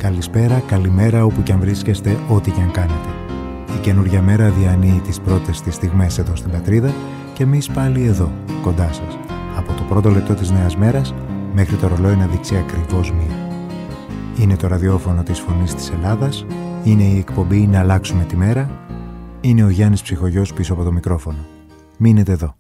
Καλησπέρα, καλημέρα όπου κι αν βρίσκεστε, ό,τι κι αν κάνετε. Η καινούργια μέρα διανύει τις πρώτες της στιγμές εδώ στην πατρίδα και εμείς πάλι εδώ, κοντά σας. Από το πρώτο λεπτό της νέας μέρας μέχρι το ρολόι να δείξει ακριβώς 1. Είναι το ραδιόφωνο της Φωνής της Ελλάδας, είναι η εκπομπή «Να αλλάξουμε τη μέρα», είναι ο Γιάννης Ψυχογιός πίσω από το μικρόφωνο. Μείνετε εδώ.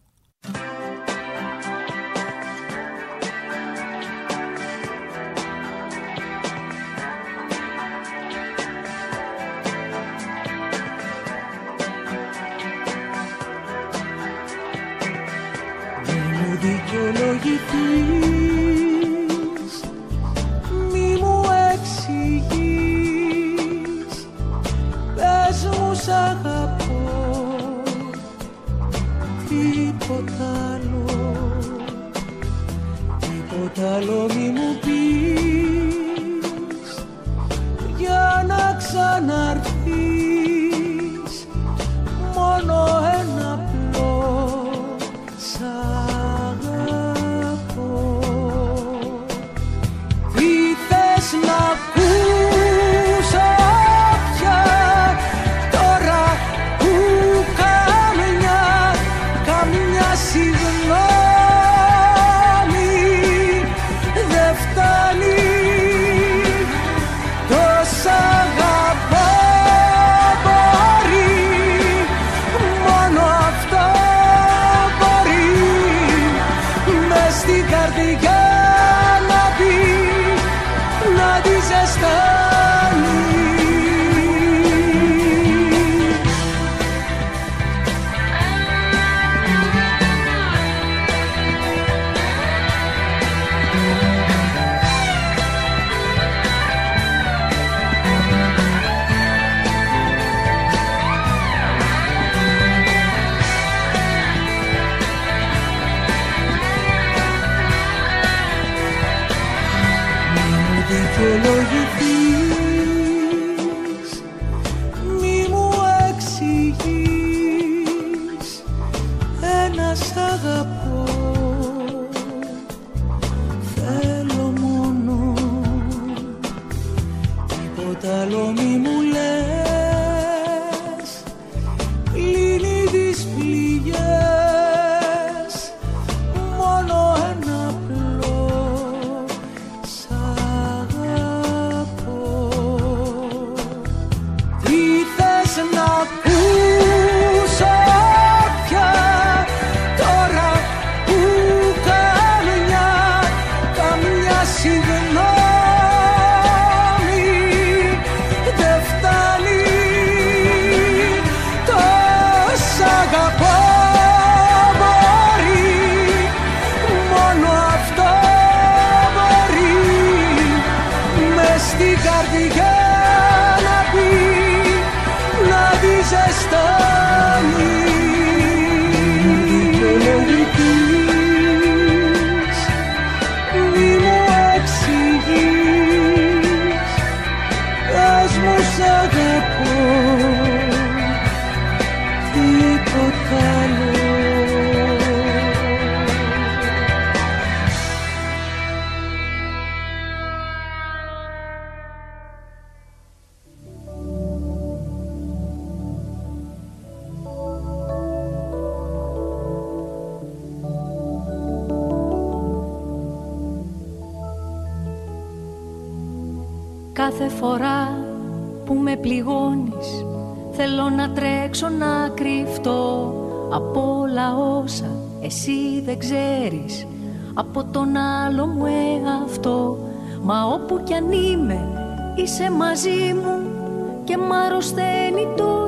Κάθε φορά που με πληγώνεις θέλω να τρέξω να κρυφτώ από όλα όσα εσύ δεν ξέρεις από τον άλλο μου εαυτό. Μα όπου κι αν είμαι είσαι μαζί μου και μ' αρρωσταίνει το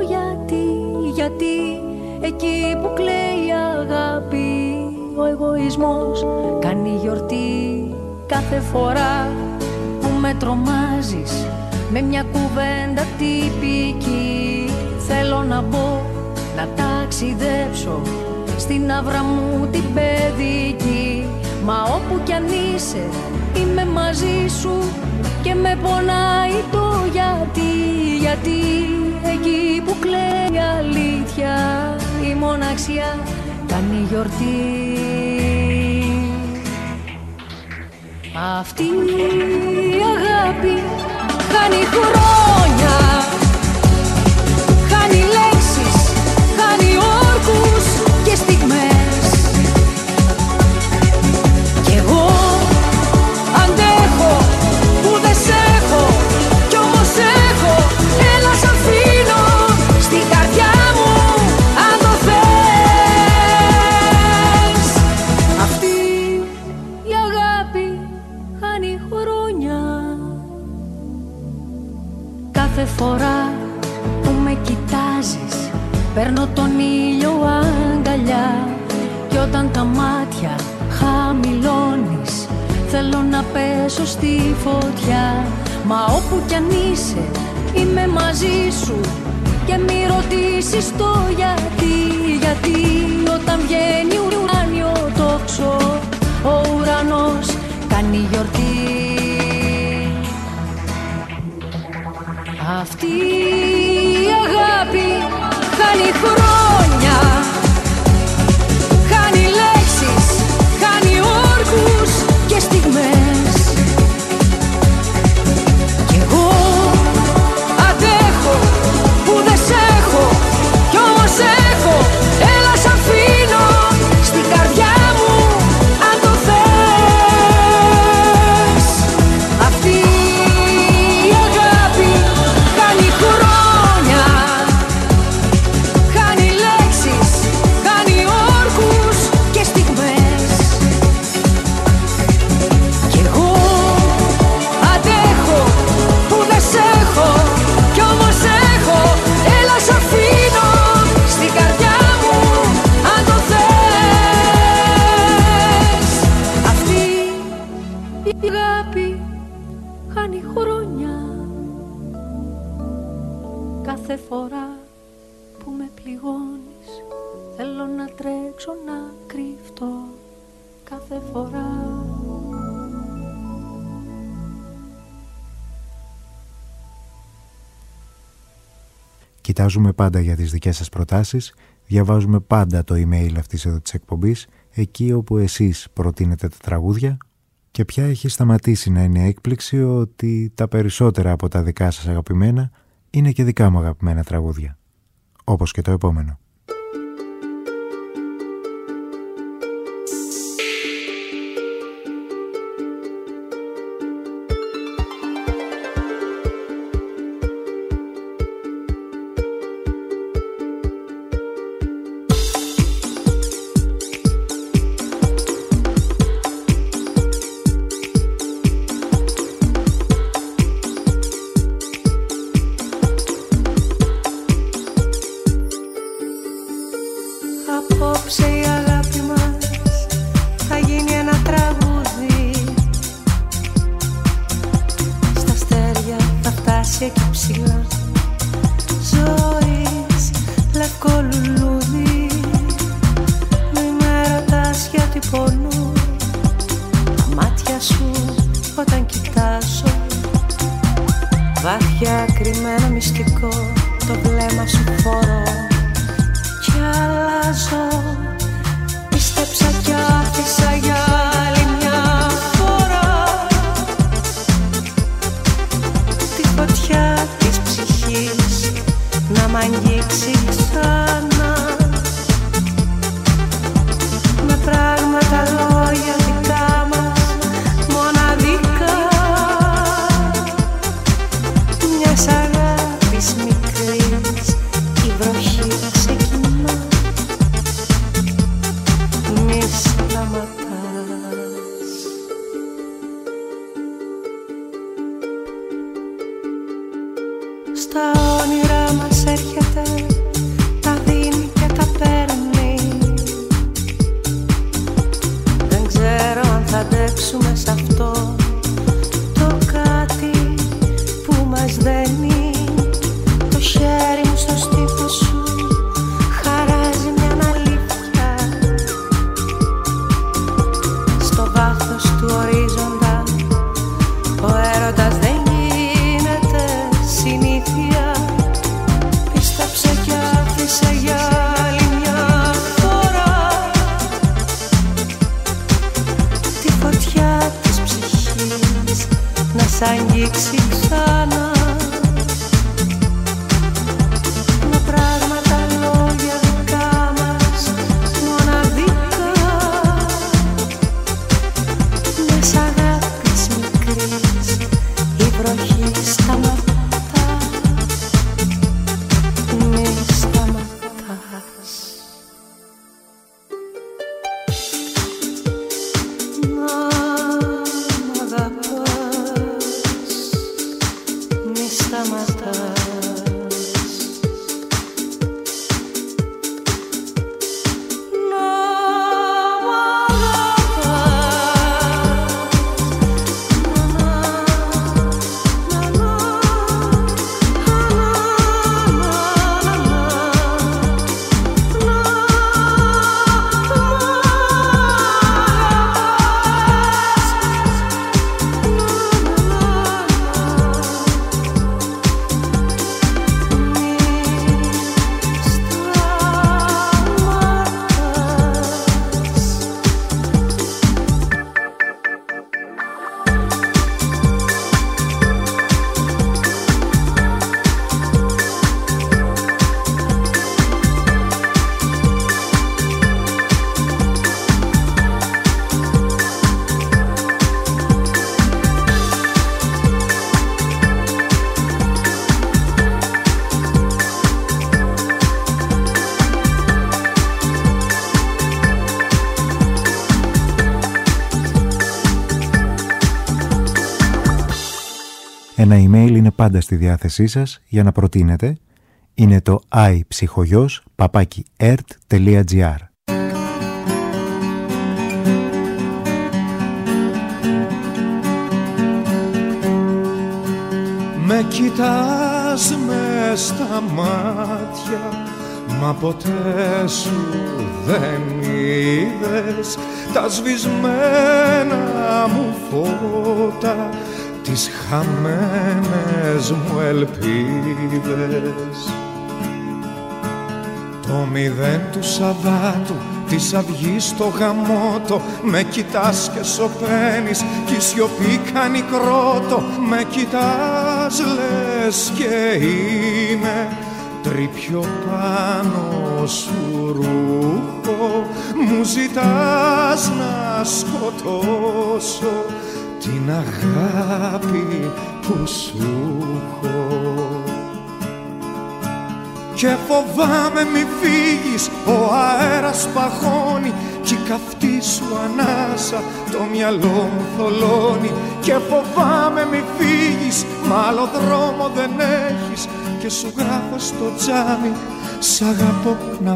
γιατί εκεί που κλαίει η αγάπη ο εγωισμός κάνει γιορτή. Κάθε φορά που με τρομάζεις με μια κουβέντα τυπική θέλω να μπω να ταξιδέψω στην άβρα μου την παιδική. Μα όπου κι αν είσαι είμαι μαζί σου και με πονάει το γιατί εκεί που κλαίει η αλήθεια η μοναξιά κάνει γιορτή. Αυτή η αγάπη χάνει χρόνια, χάνει λέξεις, χάνει όρκους και στιγμές. Κι εγώ αντέχω που δεν σ' έχω, κι όμως έχω. Έλα σ' αφήνω στην καρδιά μου αν το θες. Αυτή η αγάπη χάνει χρόνια. Κάθε φορά που με κοιτάζεις παίρνω τον ήλιο αγκαλιά. Κι όταν τα μάτια χαμηλώνεις θέλω να πέσω στη φωτιά. Μα όπου κι αν είσαι είμαι μαζί σου και μη ρωτήσεις το γιατί. Γιατί όταν βγαίνει ουράνιο τόξο ο ουρανός κάνει γιορτή. Αυτή η αγάπη χάνει χρόνια, χάνει λέξεις, χάνει όρκους και στιγμές. Κι εγώ αντέχω που δεν σ' έχω, κι όμως έχω. Έλα σ' αφήνω στην καρδιά μου αν το θες. Αυτή η αγάπη χάνει χρόνια, χάνει λέξεις, χάνει όρκους και στιγμές. Κι εγώ αντέχω που δεν σ' έχω, κι όμως έχω. Έλα σ' αφήνω στην καρδιά μου αν το θες. Αυτή η αγάπη χάνει χρόνια. Κάθε φορά που με πληγώνεις θέλω να τρέξω να κρυφτώ. Κάθε φορά. Κοιτάζουμε πάντα για τις δικές σας προτάσεις, διαβάζουμε πάντα το email αυτής εδώ της εκπομπής, εκεί όπου εσείς προτείνετε τα τραγούδια, και πια έχει σταματήσει να είναι έκπληξη ότι τα περισσότερα από τα δικά σας αγαπημένα είναι και δικά μου αγαπημένα τραγούδια. Όπως και το επόμενο. Απόψε η αγάπη μας θα γίνει ένα τραγούδι. Στα αστέρια θα φτάσει εκεί ψηλά. Ζωής λευκό λουλούδι. Μη με ρωτάς γιατί πονούν τα μάτια σου όταν κοιτάζω. Βάθια κρυμμένο μυστικό το βλέμμα σου φορώ κι αλλάζω. Πίστεψα κι άφησα για άλλη μια φορά τη φωτιά της ψυχής να μ' αγγίξει ξανά με πράγματα λόγια δικά μας μοναδικά μιας αγάπης μικρής η βροχή ξεκινά. Μη σταματάς. Στα όνειρά μας έρχεται, τα δίνει και τα παίρνει. Δεν ξέρω αν θα αντέξουμε σ' αυτό το κάτι που μας δένει. Το χέρι μου στο στήθο σου χαράζει μια αλήθεια. Στο βάθος του ορίζοντα ο έρωτας δεν γίνεται συνήθεια. Πίστεψε κι άφησε για άλλη μια φορά τη φωτιά της ψυχής να σ' αγγίξει ξανά. Με πράγματα, λόγια δικά μας μοναδικά, μες αγάπης μικρής η βροχή σταματά. Μη σταματάς να μ' αγαπάς, μη σταματάς. Ένα email είναι πάντα στη διάθεσή σας για να προτείνετε. Είναι το iPsychogos@ert.gr. Με κοιτάς μες στα μάτια, μα ποτέ σου δεν είδες τα σβησμένα μου φώτα, τις χαμένες μου ελπίδες. Το μηδέν του Σαββάτου, της αυγής στο γαμότο, με κοιτάς και σωπαίνεις κι η σιωπή κάνει κρότο. Με κοιτάς λες και είναι τρίπιο πάνω σου ρούχο, μου ζητάς να σκοτώσω την αγάπη που σου έχω. Και φοβάμαι μη φύγεις, ο αέρας παγώνει κι η καυτή σου ανάσα το μυαλό μου θολώνει. Και φοβάμαι μη φύγεις, μ' άλλο δρόμο δεν έχεις, και σου γράφω στο τζάμι σ' αγαπώ να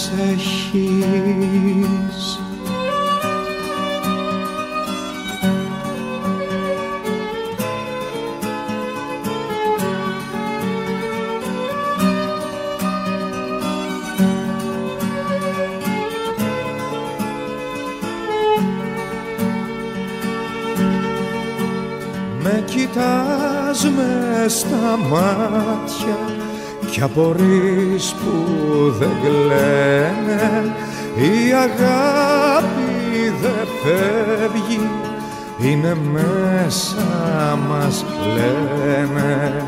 προσέχεις. Με κοιτάς μες στα μάτια κι απορείς που δεν κλαίνε. Η αγάπη δεν φεύγει, είναι μέσα μας λένε.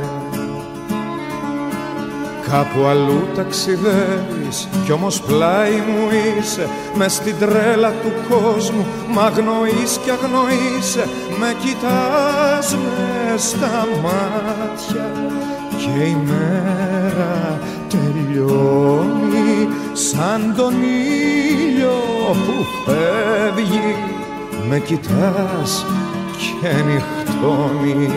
Κάπου αλλού ταξιδεύεις κι όμως πλάι μου είσαι, μες στην τρέλα του κόσμου μ' αγνοείς κι αγνοείσαι. Με κοιτάς μες στα μάτια και η μέρα τελειώνει σαν τον ήλιο που φεύγει. Με κοιτάς και νυχτώνει.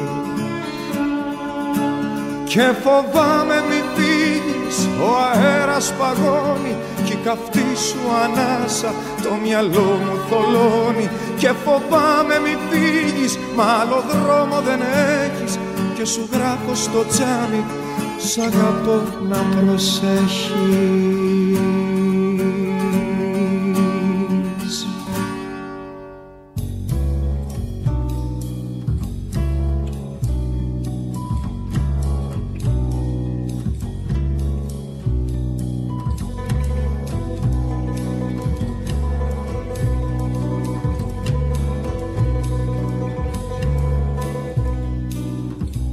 Και φοβάμαι μη φύγεις, ο αέρας παγώνει κι η καυτή σου ανάσα το μυαλό μου θολώνει. Και φοβάμαι μη φύγεις, μ' άλλο δρόμο δεν έχεις, και σου γράφω στο τζάμι σ' αγαπώ να προσέχεις.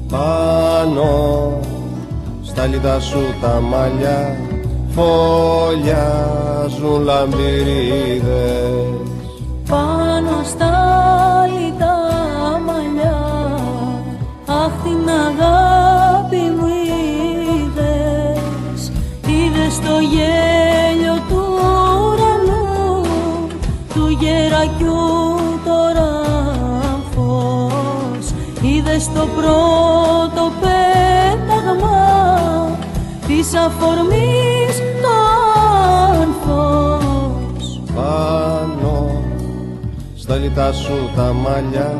Πάνω στα λιτά σου τα μαλλιά φωλιάζουν λαμπυρίδες. Πάνω στα λιτά μαλλιά, αχ την αγάπη μου είδες. Είδες το γέλιο του ουρανού, του γερακιού το ράφος. Είδες το πρώτο πέταγμα της αφορμής το άνθος. Πάνω στα λιτά σου τα μαλλιά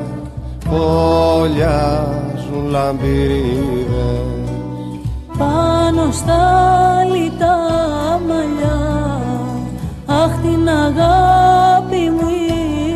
φωλιάζουν λαμπυρίδες. Πάνω στα λιτά μαλλιά, αχ την αγάπη μου είδες.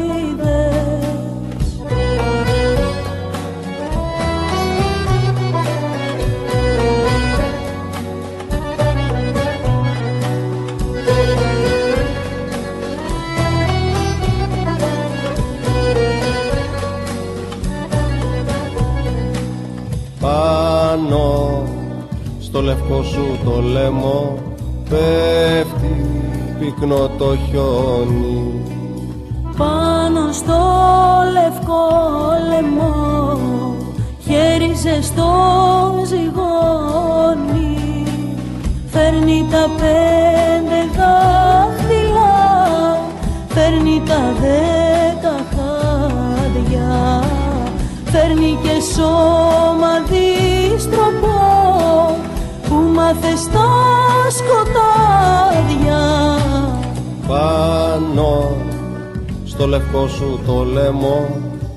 Πάνω στο λευκό σου το λαιμό πέφτει πυκνό το χιόνι. Πάνω στο λευκό λαιμό χέρι ζεστό ζυγώνει. Φέρνει τα 5 δάχτυλα, φέρνει τα 10 χάδια, φέρνει και σώμα δίστροπο που μάθε στα σκοτάδια. Πάνω στο λευκό σου το λαιμό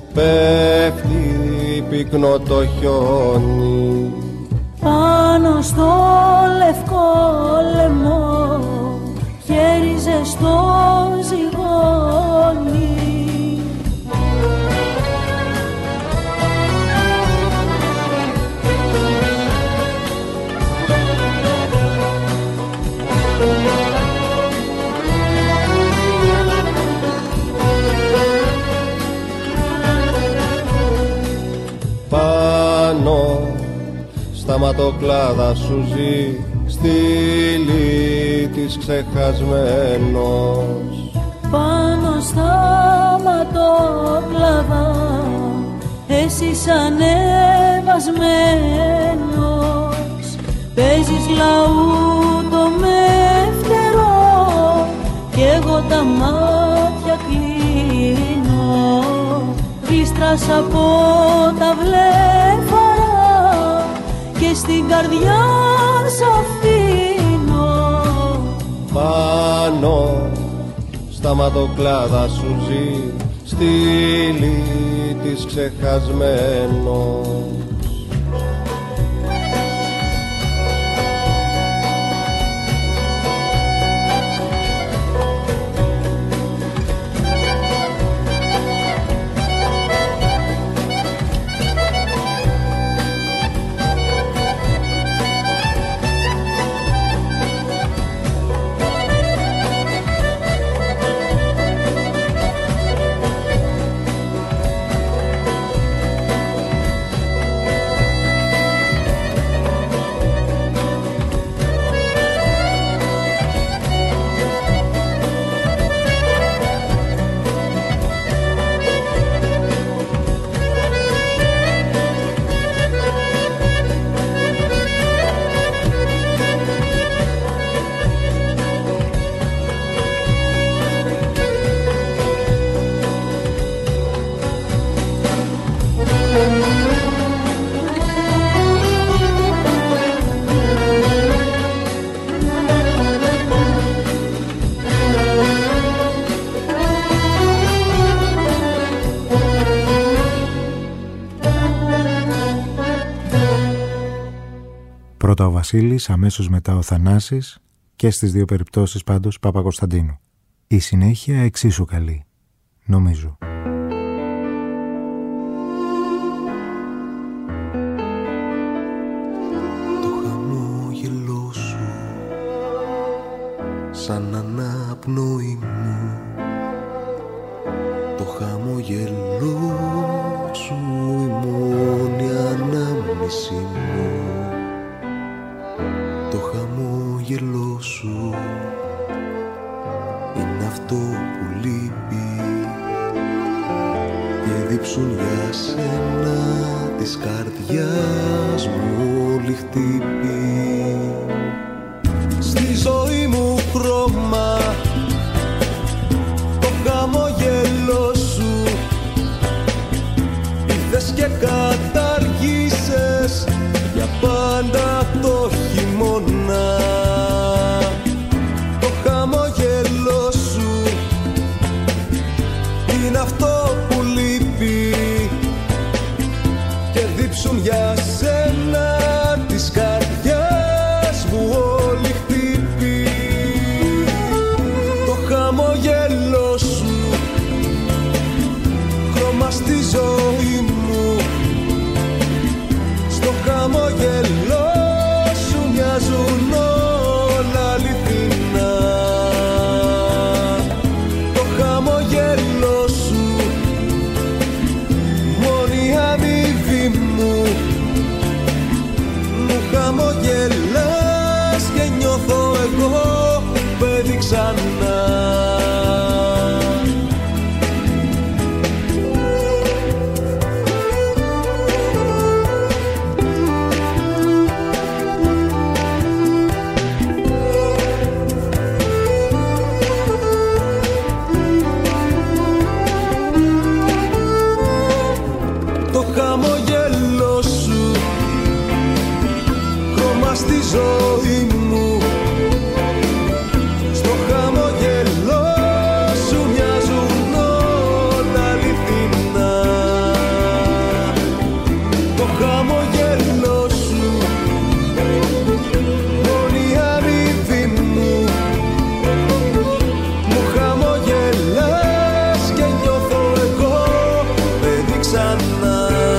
πέφτει πυκνό το χιόνι. Πάνω στο λευκό λαιμό χέρι ζεστό ζυγώνει. Πάνω στα ματοκλάδα σου ζει στήλη της ξεχασμένος. Πάνω στα ματοκλάδα εσύ ανεβασμένος, παίζεις λαούτο με φτερό κι εγώ τα μάτια κλείνω. Γλίστρας από τα βλέφαρα και στην καρδιά σ' αφήνω. Πάνω στα ματοκλάδα σου ζει στήλη της ξεχασμένος. Πρώτα ο Βασίλης, αμέσως μετά ο Θανάσης και στις δύο περιπτώσεις πάντως Παπακοσταντίνου. Η συνέχεια εξίσου καλή, νομίζω. Το χαμόγελό σου σαν αναπνοή μου, το χαμόγελό σου η μόνη ανάμνηση καρδιάς μου όλη χτύπη. Στη ζωή μου χρώμα το χαμόγελό σου, ήρθες και καταργήσες για πάντα το χειμώνα. Το χαμόγελό σου είναι αυτό που λείπει και δίψουν για σένα της καρδιάς μου όλη χτύπη. Το χαμόγελό σου χρώμα στη ζωή μου, στο χαμόγελό σου μοιάζουν όλα αληθινά. Το χαμόγελό σου μόνη αμοιβή μου, μου χαμογελάς και νιώθω εγώ παιδί ξανά. Το χαμόγελό σου χρώμα στη ζωή μου, στο χαμόγελό σου μοιάζουν όλα αληθινά. Το χαμόγελό σου μόνη αμοιβή μου, μου χαμογελάς και νιώθω εγώ παιδί ξανά.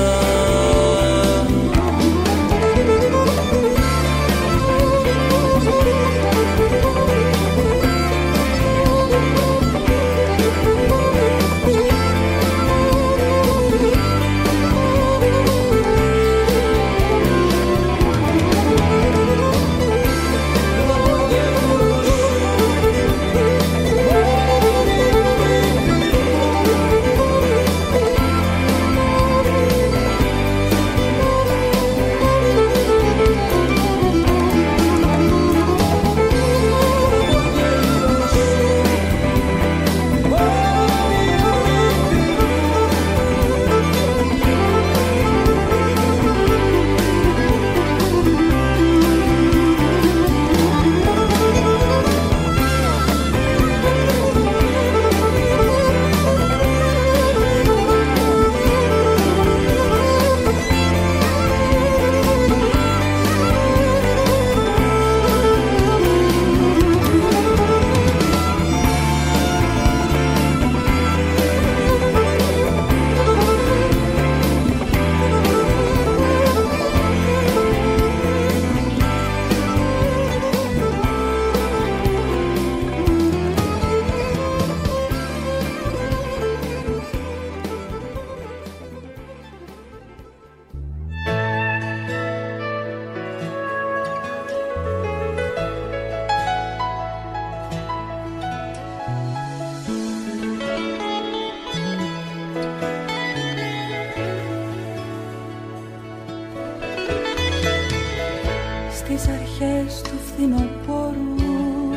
Στις αρχές του φθινοπόρου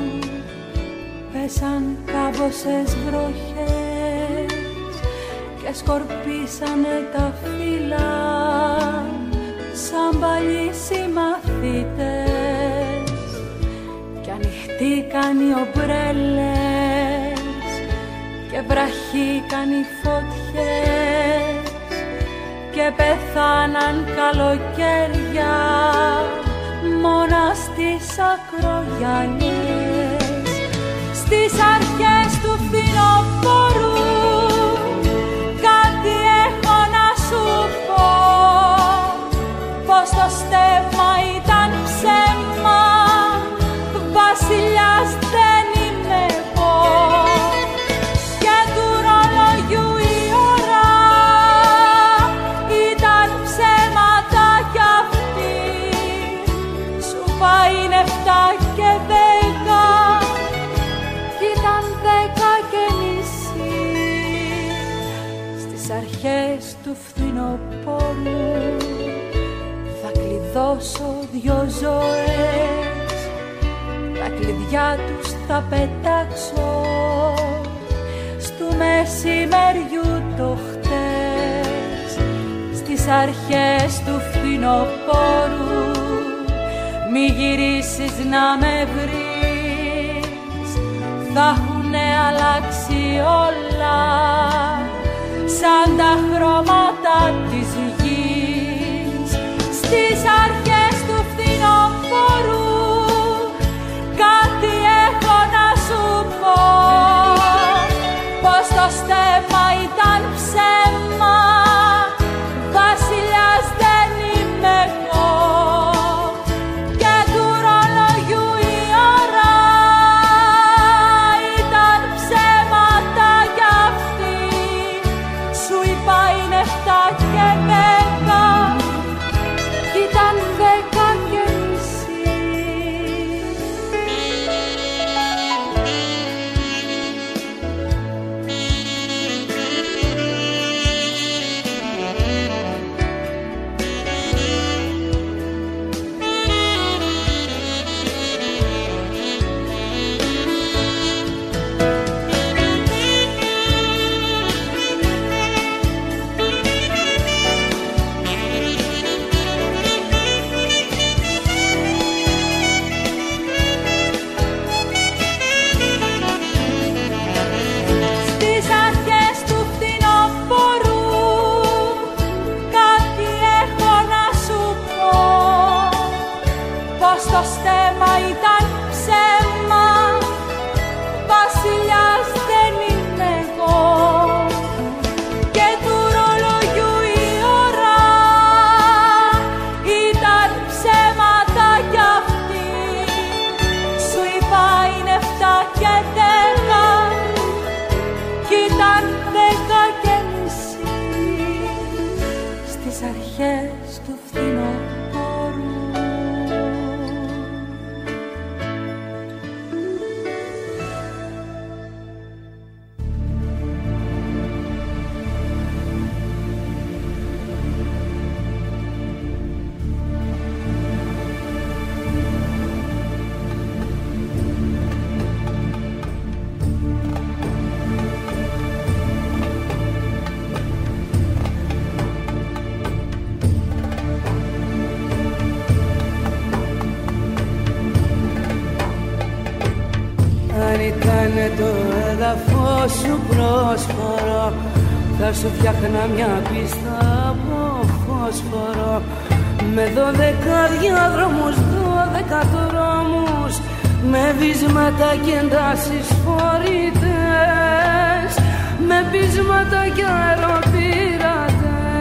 πέσαν κάμποσες βροχές και σκορπίσανε τα φύλλα σαν παλιοί συμμαθητές κι ανοιχτήκαν οι ομπρέλες και βραχήκαν οι φωτιές και πεθάναν καλοκαίρια μόνα στις ακρογιαλιές. Στις αρχές του φθινοπόρου κάτι έχω να σου πω, πως το στέμμα ήταν ψέμα, βασιλιάς δεν είμαι εγώ και του ρολογιού η ώρα ήταν ψέματα κι αυτή. Σου πάει 7 και 10 κι ήταν 10 και μισή. Στις αρχές του φθινοπόρου δώσω 2 ζωές, τα κλειδιά τους θα πετάξω στου μεσημεριού το χτες, στις αρχές του φθινοπόρου. Μη γυρίσεις να με βρεις, θα έχουνε αλλάξει όλα σαν τα χρώματα της γης. Στις αρχές του φθινοπόρου κάτι έχω να σου πω, πως το στέμμα ήταν ψέμα, βασιλιάς δεν είμαι εγώ. Το στέμμα ήταν ψέμα, βασιλιάς δεν είμαι εγώ. Και του ρολογιού η ώρα ήταν ψέματα κι αυτή. Σου είπα είναι 7 και 10 κι ήταν 10 και μισή. Στις αρχές του φθινοπόρου. Ήτανε το έδαφος σου πρόσφορο, θα σου φτιάχνα μια πίστα από φόσφορο, με 12 διάδρομους, 12 δρόμους, με βίσματα και εντάσεις φορητές, με πείσματα και αεροπειρατές.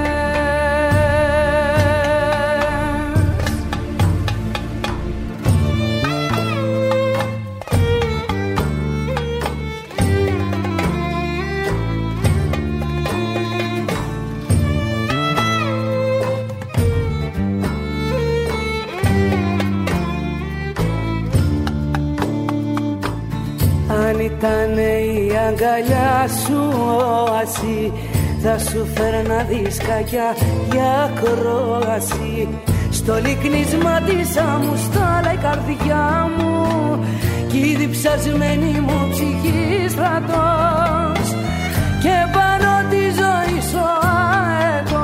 Αν ήτανε η αγκαλιά σου όαση, θα σου φέρνα δισκάκια για κρόαση. Στο λυκνίσμα της αμουστάλα η καρδιά μου κι η διψασμένη μου ψυχή στρατός, και πάνω τη ζωή σου αετός.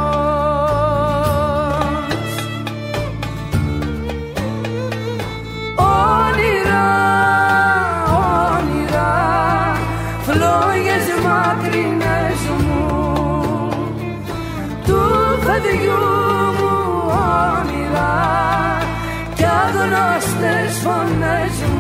Φλόγες μακρινές μου του παιδιού μου όνειρα κι αγνώστες φωνές μου.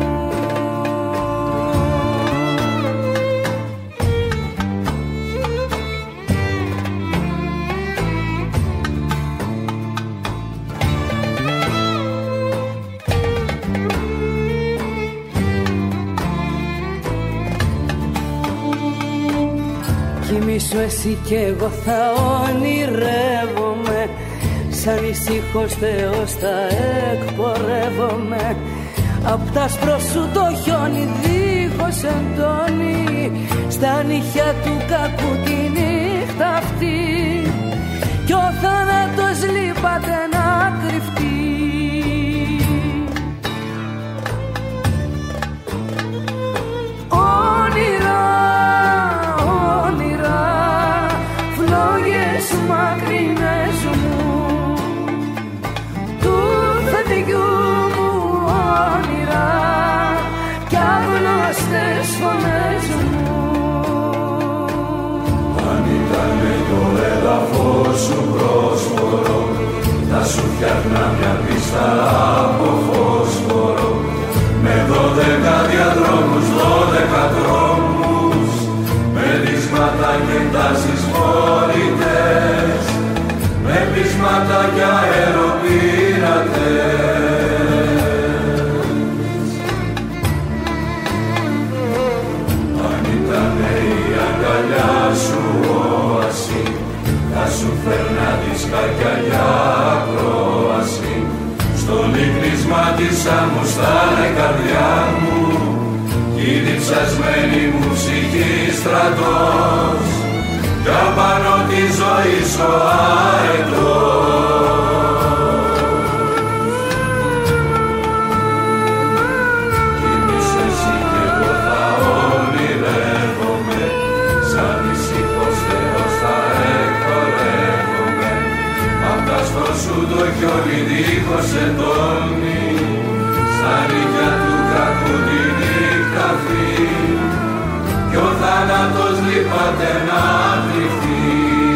Κοιμήσου εσύ κι εγώ θα ονειρεύομαι, σαν ησύχος Θεός θα εκπορεύομαι. Απ' τ' άσπρο σου το χιόνι δίχως εντόνι, στα νύχια του κακού τη νύχτα αυτή, κι ο θάνατος λείπατε να κρυφτεί. φτιάχνα μια πίστα από φωσφορό με 12 διαδρόμους, 12 δρόμους, με ρίσματα και τάσεις φορητές, με πείσματα και αεροπειρατές. Αν ήτανε η αγκαλιά σου όαση, θα σου φέρνα δισκάκια για ακρόαση. Στο λυκνίσμα της άμμου στάλα η καρδιά μου, η διψασμένη μου ψυχή στρατός, κι απάνω τη ζωή σου αετός. Κοιμήσου εσύ κι εγώ θα ονειρεύομαι, σαν ησυχός Θεός θα εκπορεύομαι, απ' τ' άσπρο σου το χιόνι δίχως εντόνι, σαν νύχια του κακού τη νύχτα φύγει, κι ο θάνατος λείπατε να κρυφτεί.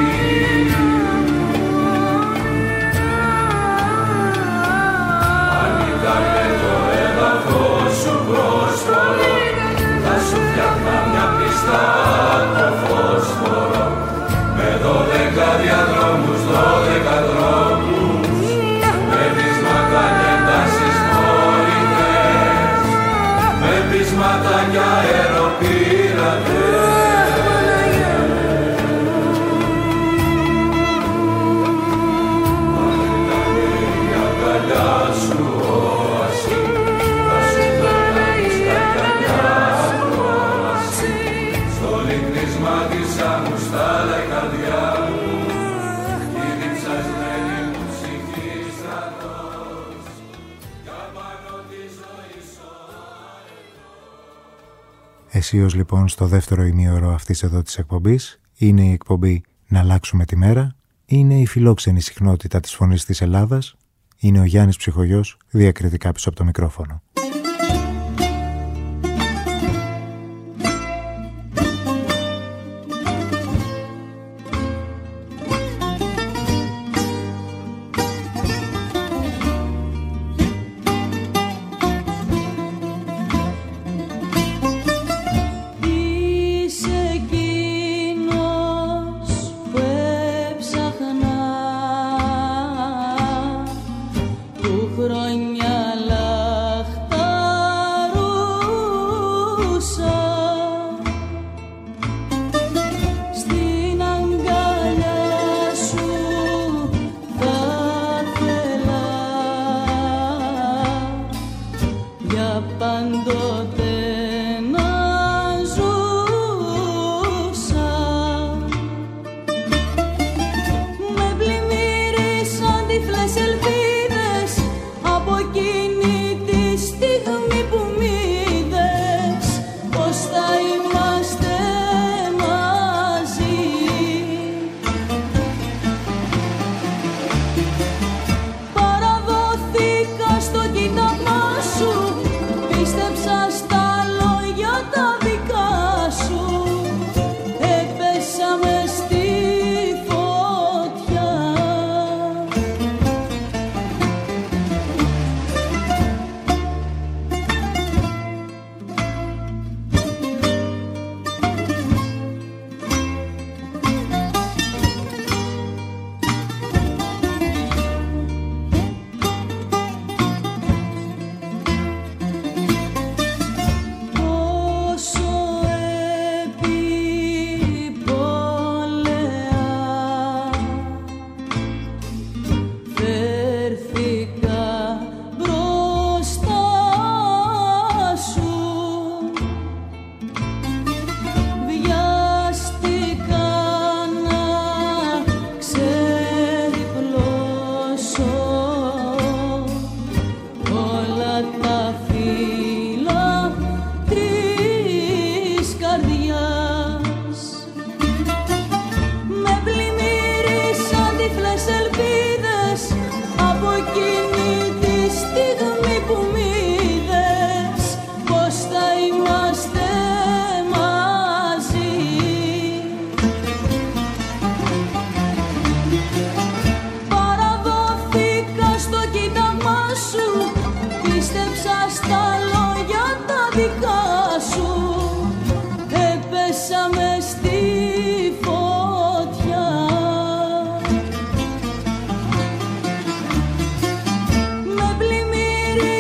Αν ήτανε το έδαφος σου πρόσφορο, θα σου φτιάχνα μια πίστα από φωσφορό, με 12 διαδρόμους, 12 δρόμους, με πείσματα και τάσεις φορητές, με πείσματα και αεροπειρατές. Αν ήτανε η αγκαλιά σου όαση, θα σου φέρνα δισκάκια για ακρόαση. Στο λυκνίσμα της άμμου στάλα η καρδιά μου, η διψασμένη μου ψυχή στρατός, κι απάνω τη ζωή σου αετός. Αισίως λοιπόν στο δεύτερο ημίωρο αυτής εδώ της εκπομπής είναι η εκπομπή «Να αλλάξουμε τη μέρα», είναι η φιλόξενη συχνότητα της Φωνής της Ελλάδας, είναι ο Γιάννης Ψυχογιός διακριτικά πίσω από το μικρόφωνο.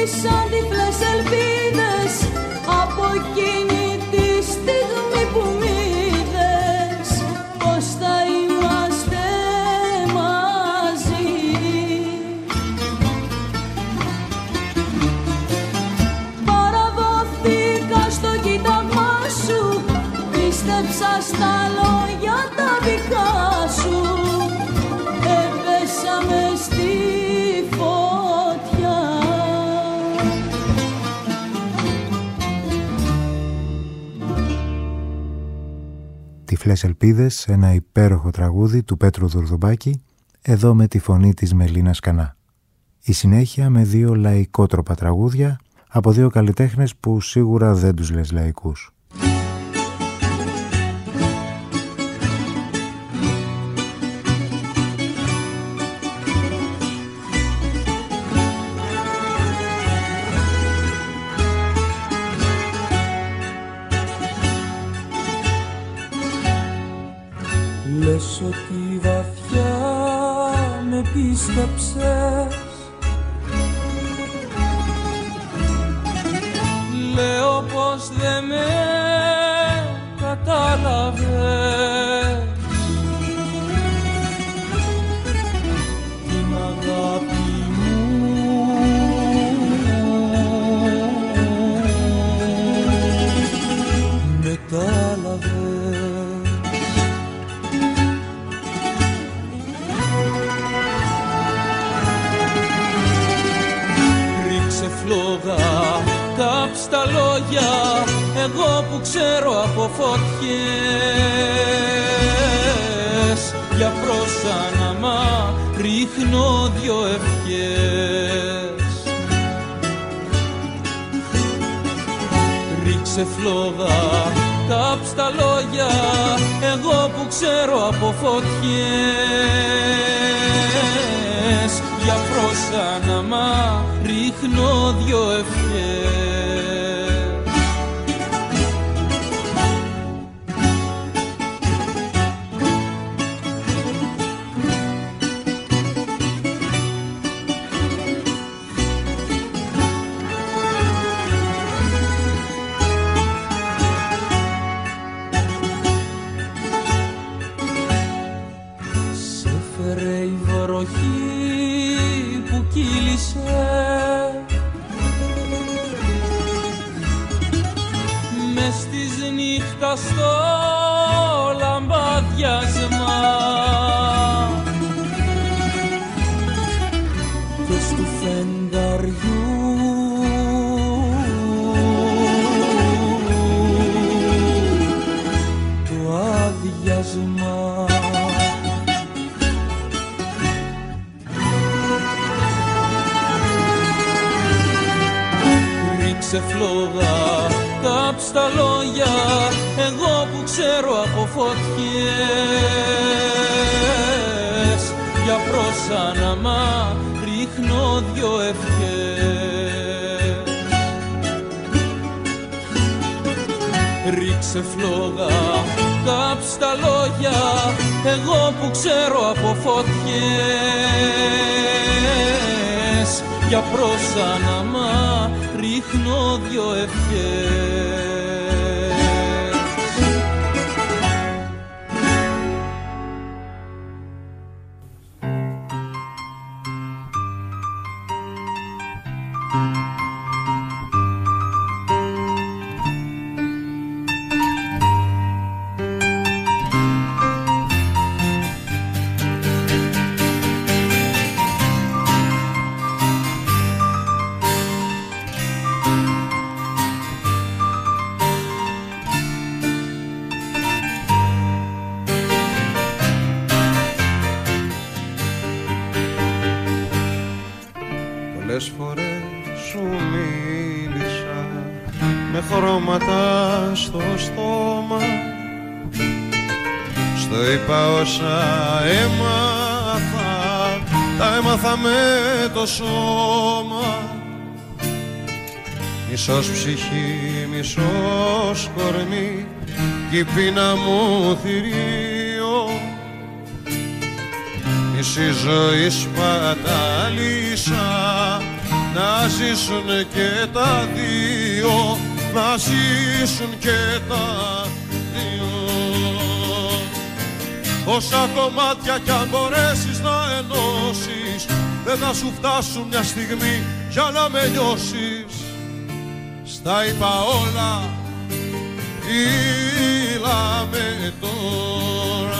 σαν τυφλές ελπίδες από εκείνη τη στιγμή που μ' είδες πως θα είμαστε μαζί. Παραδόθηκα στο κοίταγμα σου, πίστεψα στα λόγια τα δικά σου, έπεσα μες στη φωτιά. Τυφλές ελπίδες, ένα υπέροχο τραγούδι του Πέτρου Δουρδουμπάκη, εδώ με τη φωνή της Μελίνας Κανά. Η συνέχεια με δύο λαϊκότροπα τραγούδια από δύο καλλιτέχνες που σίγουρα δεν τους λες λαϊκούς. Λες ότι βαθιά με πίστεψες, λέω πως δεν με κατάλαβες. Την αγάπη μου μετάλαβες. Φλόγα, κάψ' τα λόγια, εγώ που ξέρω από φωτιές. Για πρόσαναμα ρίχνω δυο ευχές. Ρίξε φλόγα, κάψ' τα λόγια, εγώ που ξέρω από φωτιές. Για πρόσαναμα ρίχνω δυο ευχές. Σε φέρε η βροχή που κύλησε μες της νύχτας στο λαμπάδιασμα και στου φεγγαριού το άδειασμα. Σε φλόγα, κάψ' τα λόγια, εγώ που ξέρω από φωτιές. Για πρόσαναμα ρίχνω δυο ευχές. Ρίξε φλόγα, κάψ' τα λόγια, εγώ που ξέρω από φωτιές. Για πρόσαναμα ρίχνω δυο ευχές. Πολλές φορές σου μίλησα με χρώματα στο στόμα. Στο είπα όσα έμαθα, τα έμαθα με το σώμα. Μισός ψυχή, μισός κορμί κι η πείνα μου θηρίο. Μισή ζωή σπατάλησα να ζήσουν και τα δύο, να ζήσουν και τα δύο. Όσα κομμάτια κι αν μπορέσεις να ενώσεις, δεν θα σου φτάσουν μια στιγμή για να με νιώσεις. Στα είπα όλα, φίλα με τώρα.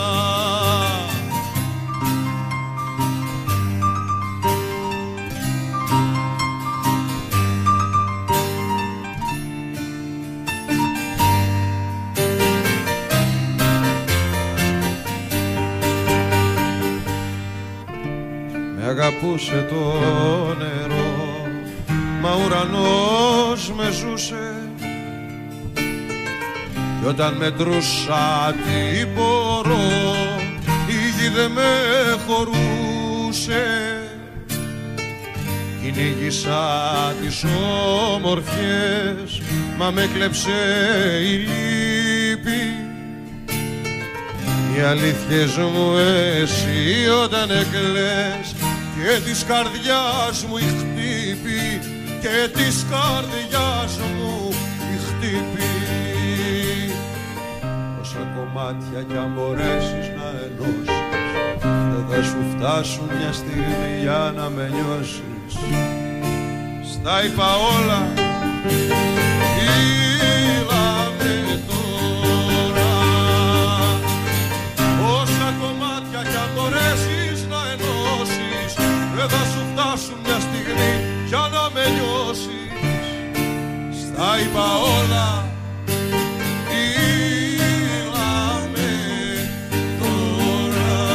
Με αγαπούσε το νερό, μα ουρανός με ζούσε. Κι όταν μετρούσα την μπορώ, η γη δεν με χωρούσε. Κυνήγησα τις όμορφιες, μα με κλέψε η λύπη. Οι αλήθειες μου εσύ όταν εκλαις, και της καρδιάς μου η χτύπη, και της καρδιάς μου η χτύπη. Όσα κομμάτια κι αν μπορέσεις να ενώσεις, δεν θα σου φτάσουν μια στιγμή για να με νιώσεις. Στα είπα όλα, φίλα με τώρα. Όσα κομμάτια κι αν μπορέσεις να ενώσεις, δεν θα σου φτάσουν μια στιγμή για να με νιώσεις. Στα είπα όλα, φίλα με τώρα.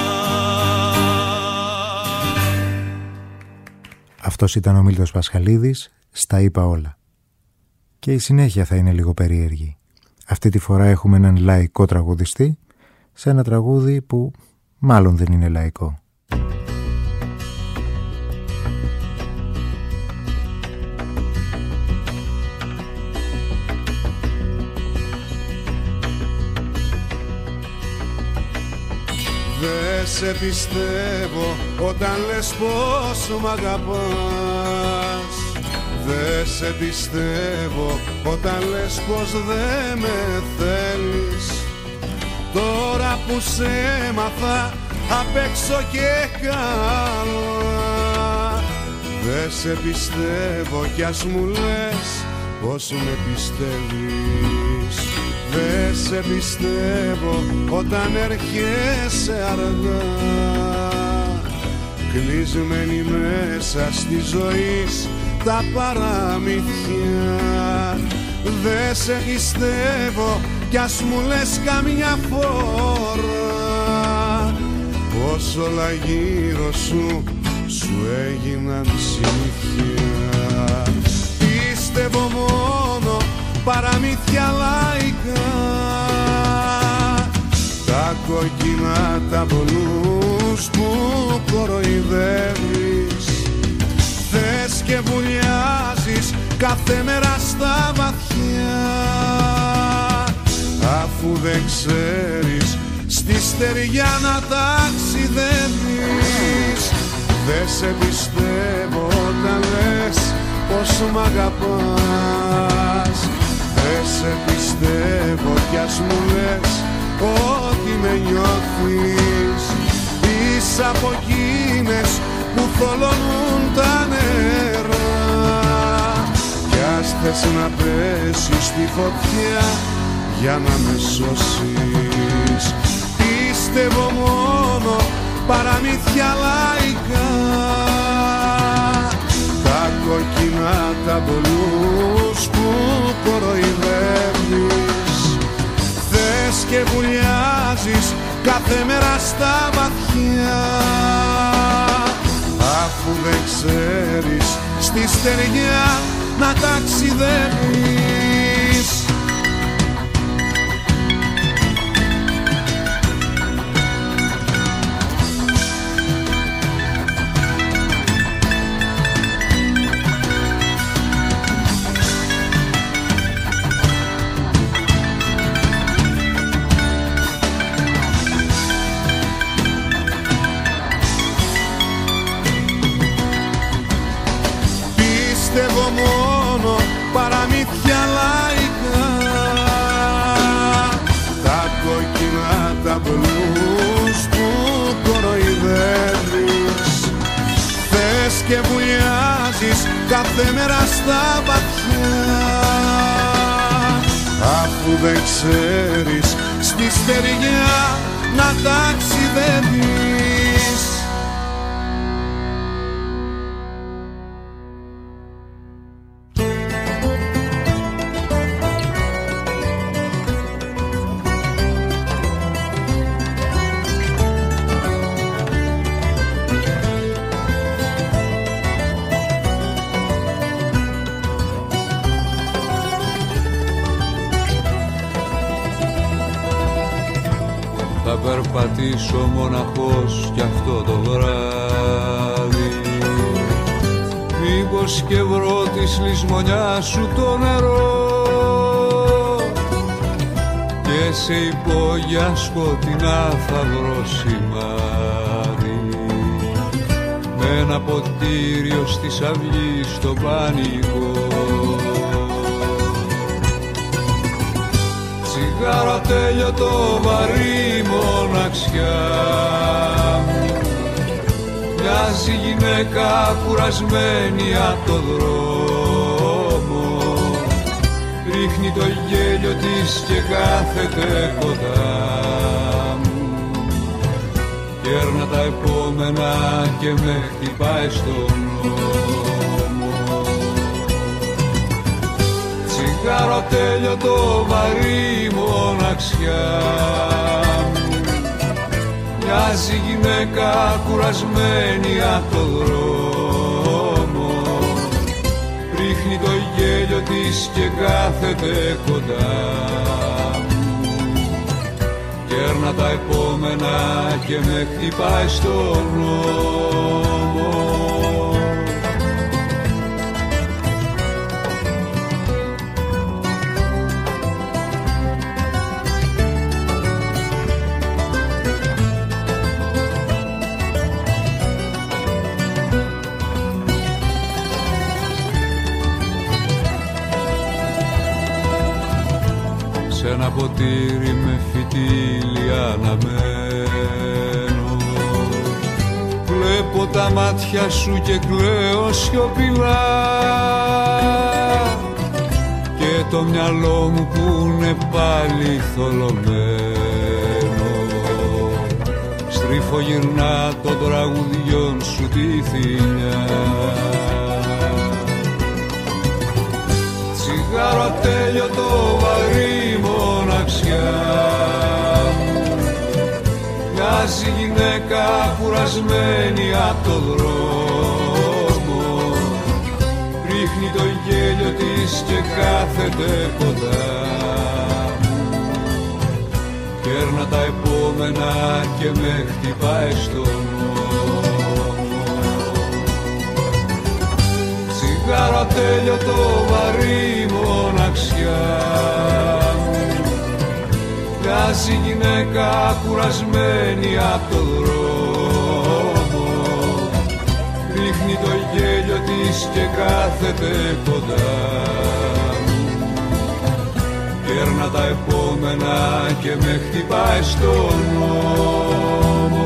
Αυτός ήταν ο Μίλτος Πασχαλίδης, στα είπα όλα. Και η συνέχεια θα είναι λίγο περίεργη. Αυτή τη φορά έχουμε έναν λαϊκό τραγουδιστή σε ένα τραγούδι που μάλλον δεν είναι λαϊκό. Δε σε πιστεύω όταν λες πως μ' αγαπάς. Δε σε πιστεύω όταν λες πως δε με θέλεις. Τώρα που σε έμαθα απ' έξω και καλά, δε σε πιστεύω κι ας μου λες πως με πιστεύεις. Δε σε πιστεύω όταν έρχεσαι αργά, κλεισμένη μέσα στη ζωή τα παραμυθιά. Δε σε πιστεύω κι ας μου λες καμιά φορά πως όλα γύρω σου έγιναν συνήθεια. Πίστευω μόνο παραμύθια λαϊκά, τα κόκκινα τα πολλούς που κοροϊδεύεις. Θες και βουλιάζεις κάθε μέρα στα βαθιά, αφού δεν ξέρεις στη στεριά να ταξιδεύεις. Δε σε πιστεύω όταν λες πως μ' αγαπάς. Δε σε πιστεύω κι ας μου λες ότι με νιώθεις. Είσαι από εκείνες που θολώνουν τα νερά, κι ας θες να πέσεις στη φωτιά για να με σώσεις. Πίστευω μόνο παραμύθια λαϊκά, τα κόκκινα τα πολλούς που κοροϊδεύεις. Θες και βουλιάζεις κάθε μέρα στα βαθιά, αφού δεν ξέρεις στη στεριά να ταξιδεύεις. λες και βουλιάζεις κάθε μέρα στα βαθιά, αφού δεν ξέρεις στη στεριά να ταξιδεύεις. Θα περπατήσω μοναχός κι αυτό το βράδυ, μήπως και βρω της λησμονιάς σου το νερό, και σε υπόγεια σκοτεινά θα βρω σημάδι, με ένα ποτήριο στις αυγής στο πανικό. Τσιγάρο τέλειωτο βαρύ μοναξιά, μοιάζει γυναίκα κουρασμένη απ' το δρόμο, ρίχνει το γέλιο της και κάθεται κοντά μου, κέρνα τα επόμενα και με χτυπάει στον νόμο. Τσιγάρο τέλειωτο βαρύ μοναξιά, μοιάζει γυναίκα κουρασμένη απ' το δρόμο, ρίχνει το γέλιο της και κάθεται κοντά μου, κέρνα τα επόμενα και με χτυπάει στον νόμο. Σ' ένα ποτήρι με φυτίλι αναμένω, βλέπω τα μάτια σου και κλαίω σιωπηλά, και το μυαλό μου που είναι πάλι θολωμένο, στρίφω γυρνά των τραγουδιών σου τη θηλιά. Τσιγάρο τέλειωτο βαρύ μοναξιά, μοιάζει γυναίκα κουρασμένη απ' το δρόμο, ρίχνει το γέλιο της και κάθεται κοντά μου, κέρνα τα επόμενα και με χτυπάει στον νόμο. Τσιγάρο τέλειωτο βαρύ μοναξιά, μοιάζει γυναίκα κουρασμένη απ' το δρόμο, ρίχνει το γέλιο της και κάθεται κοντά μου, κέρνα τα επόμενα και με χτυπάει στον νόμο.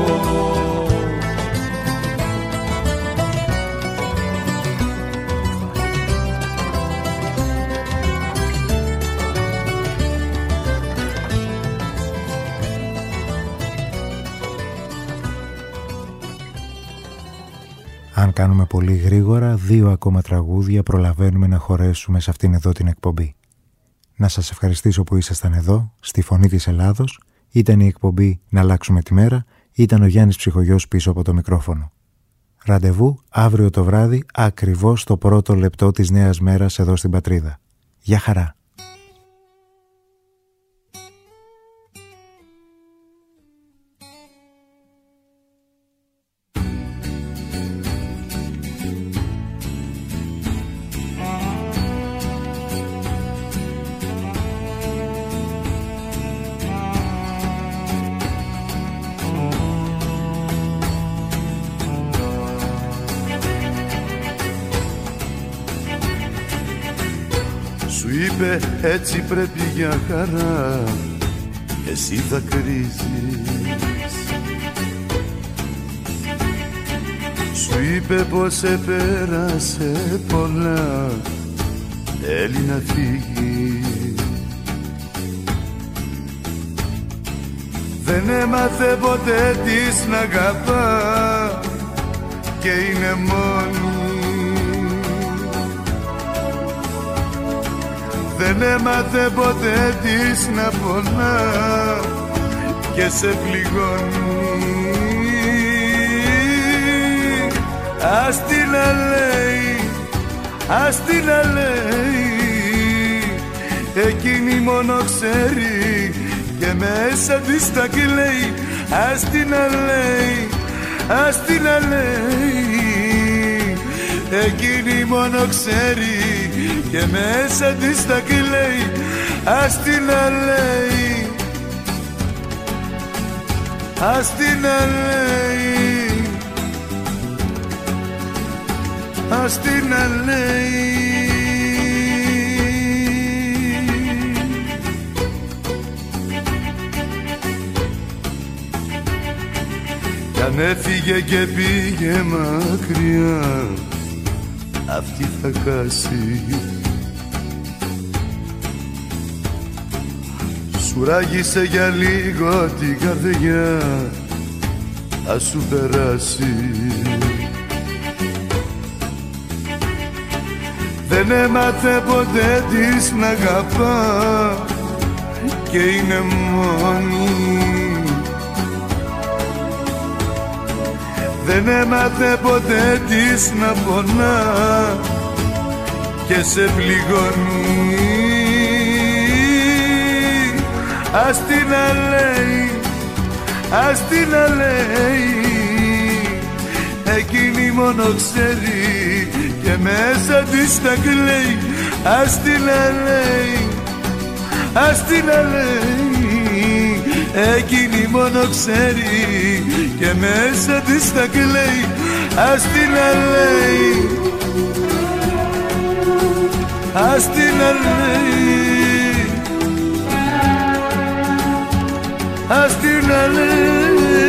Αν κάνουμε πολύ γρήγορα, 2 ακόμα τραγούδια προλαβαίνουμε να χωρέσουμε σε αυτήν εδώ την εκπομπή. Να σας ευχαριστήσω που ήσασταν εδώ, στη Φωνή της Ελλάδος. Ήταν η εκπομπή «Να αλλάξουμε τη μέρα», ήταν ο Γιάννης Ψυχογιός πίσω από το μικρόφωνο. Ραντεβού αύριο το βράδυ, ακριβώς το πρώτο λεπτό της νέας μέρας εδώ στην Πατρίδα. Γεια χαρά! Είπε έτσι πρέπει για χαρά, εσύ θα κρίζεις. Σου Σου είπε πως επέρασε πολλά, θέλει να φύγει. Δεν έμαθε ποτέ της να αγαπά και είναι μόνη. Δεν έμαθε ποτέ της να πονά και σε πληγώνει. Ας την να λέει, ας την να λέει, εκείνη μόνο ξέρει και μέσα της τα κλαίει. Ας την να λέει, ας την να λέει, εκείνη μόνο ξέρει και μέσα της τα κλαίει. Ας την να λέει, ας την να λέει, ας την να λέει. Κι αν έφυγε και πήγε μακριά, αυτή θα χάσει. Σου ράγισε για λίγο την καρδιά, θα σου περάσει. Δεν έμαθε ποτέ της να αγαπά και είναι μόνη. Δεν έμαθε ποτέ της να πονά και σε πληγώνει. Ας την να λέει, ας την να λέει, εκείνη μόνο ξέρει και μέσα της τα κλαίει. Ας την να λέει, ας την να λέει, εκείνη μόνο ξέρει και μέσα της τα κλαίει. Ας την να λέει, ας την να λέει, ας την να λέει,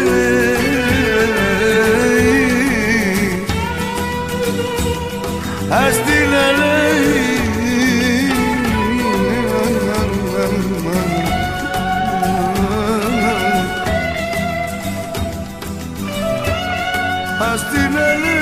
ας την να λέει. Ας την να λέει.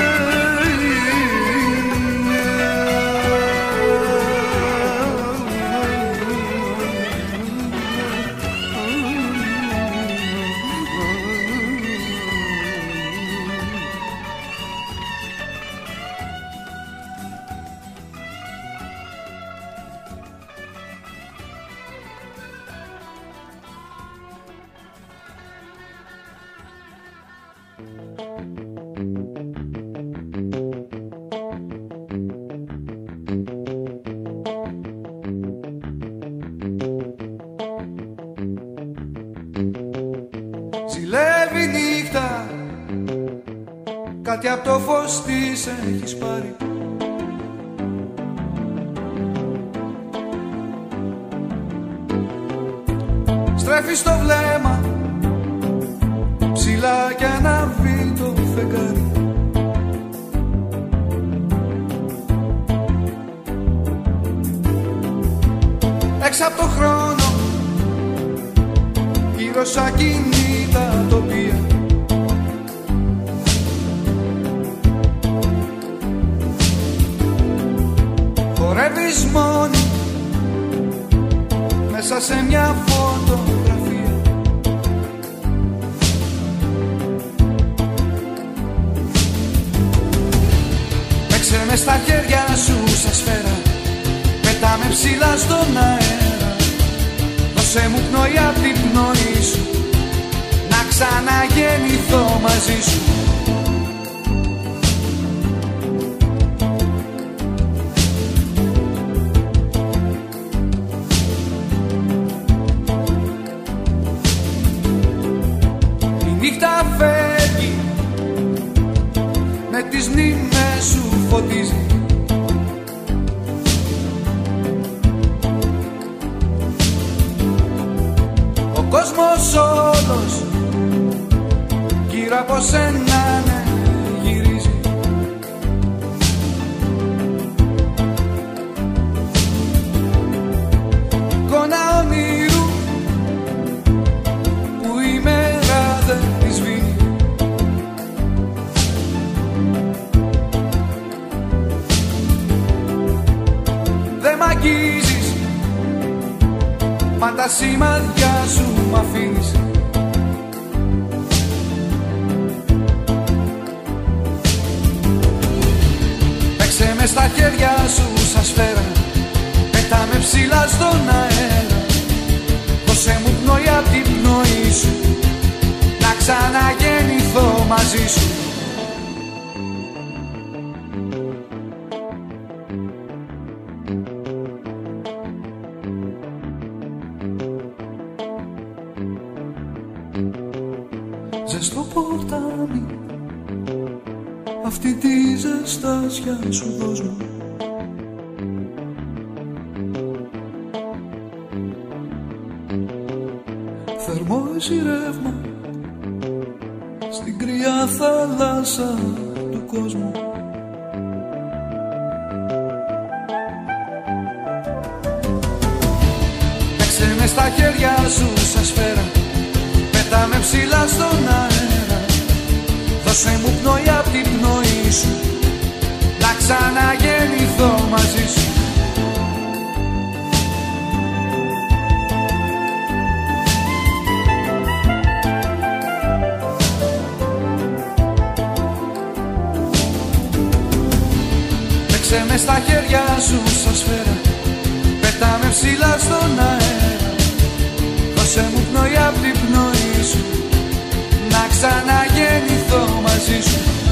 Ζηλεύει νύχτα, κάτι από το φως της έχεις πάρει. Στρέφεις το βλέμμα ψηλά κι ανάβει το φεγγάρι. Έξω από το χρόνο, γύρω σ' ακίνητα τοπία. Χορεύεις μόνη μέσα σε μια φωτογραφία. Παίξε μες στα χέρια σου σαν σφαίρα, πετάμε ψηλά στον αέρα. Δώσε μου πνοή απ' την πνοή σου, να ξαναγεννηθώ μαζί σου. Η νύχτα φεύγει, με τις μνήμες σου φωτίζει. Ο κόσμος όλος γύρω από σένα ναι, γυρίζει. μα τα σημάδια σου μ' αφήνεις. Παίξε με στα χέρια σου σαν σφαίρα, πέτα με ψηλά στον αέρα. Δώσε μου πνοή απ' την πνοή σου, να ξαναγεννηθώ μαζί σου. Ζεστό ποτάμι, αυτή τη ζεστάσια σου δώσ' μου. Θερμό εσύ ρεύμα, στην κρύα θάλασσα του κόσμου. Παίξε με στα χέρια σου σαν σφαίρα, πέτα με ψηλά στον αέρα. Δώσε μου πνοή απ' την πνοή σου, να ξαναγεννηθώ μαζί σου. Παίξε με στα χέρια σου σαν σφαίρα, πέτα με ψηλά στον αέρα. Δώσε μου πνοή απ' την πνοή σου, να ξαναγεννηθώ μαζί σου.